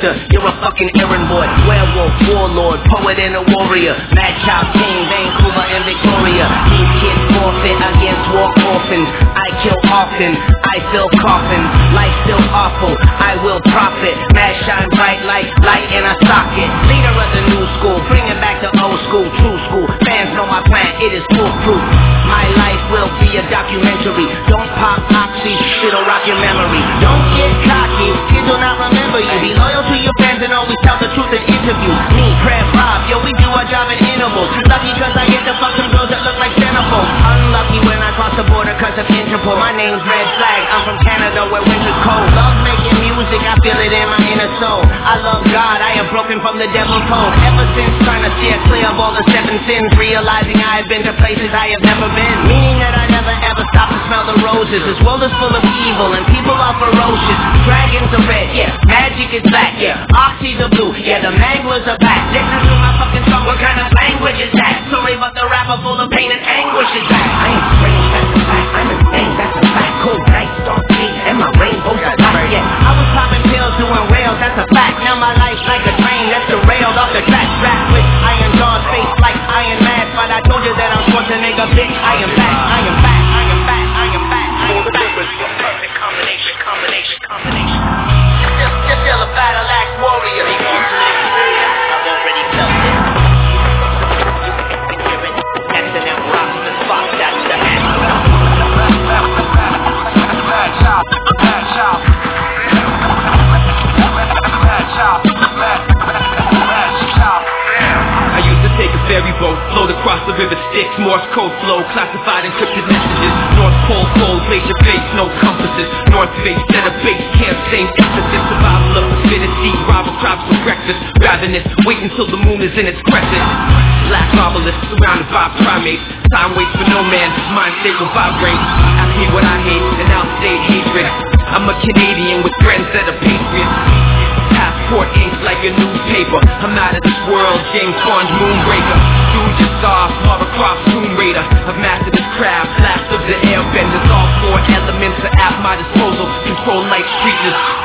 gangster, you're a fucking errand boy. Werewolf, warlord, poet and a warrior. Mad Child King, Vancouver and Victoria. These kids forfeit against war orphans. I kill often, I fill coffins. Life still awful, I will profit. Mad shine bright like light in a socket. Leader of the new school, bring it back to old school, true school. Fans know my plan, it is foolproof. My life will be a documentary. Don't pop oxy, it'll rock your memory. Don't get cocky, kids will not remember you. Be loyal to your fans and always tell the truth in interviews. Me, Crab Rob, yo, we do our job in intervals. Lucky cause I get to fuck some girls that look like centerfolds. Unlucky when I cross the border cause of Interpol. My name's Red Flag, I'm from Canada where winter's cold. Love making music, I feel it in my inner soul. I love God, I am broken from the devil's hold. Ever since trying to steer clear of all the 7 sins, realizing I have been to places I have never been. Meaning that I never ever stop to smell the roses. This world is full of evil and people are ferocious. Dragons are red, yeah, magic is black, yeah. Oxys are blue, yeah, the manglers are back. Listen to my fucking song, what kind of language is that? Sorry about the rapper full of pain and anguish is that. I am strange, that's a fact, I'm insane, that's a fact. Cold nights, dark days, and my rainbows are black, yeah. I was popping pills, doing rails, that's a fact. Now my life's like a train that's derailed off the track. Rap with Iron Jaws, face like Iron Man. But I told you that I'm Schwarzenegger, bitch, I am back, I am back, I am back, I am back, I am back. Perfect combination. You're still a battle axe warrior. I've already felt it. S&M rocks the spot, that's the anthem. I used to take a ferry boat, float across the river Styx, Morse code flow, classified encrypted messages. North Pole cold, glacier face, no compasses. North face, set a base camp, same emphasis. Survival of the fittest, eat rival tribes for breakfast. Ravenous, wait until the moon is in its crescent. Black marvelous, surrounded by primates. Time waits for no man, mind state will vibrate. Ask me what I hate, and I'll say hatred. I'm a Canadian with friends that are patriots. Passport ink like a newspaper. I'm out of this world, James Bond, Moonraker. Dude just saw Lara Croft, Tomb Raider. I've mastered this craft, blast of the airbenders. All 4 elements are at my disposal. Control life's creatures.